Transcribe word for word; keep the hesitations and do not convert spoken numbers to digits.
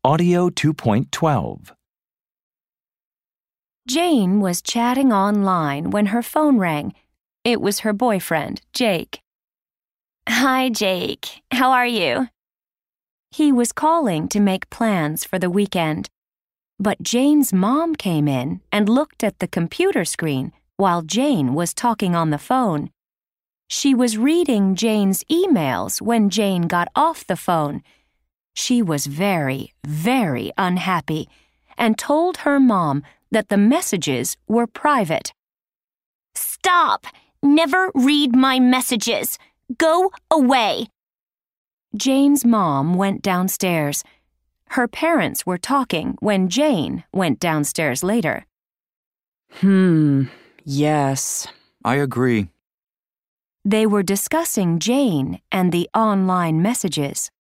Audio two point twelve. Jane was chatting online when her phone rang. It was her boyfriend, Jake. Hi, Jake. How are you? He was calling to make plans for the weekend. But Jane's mom came in and looked at the computer screen while Jane was talking on the phone. She was reading Jane's emails when Jane got off the phone. She was very, very unhappy and told her mom that the messages were private. Stop! Never read my messages! Go away! Jane's mom went downstairs. Her parents were talking when Jane went downstairs later. Hmm, yes. I agree. They were discussing Jane and the online messages.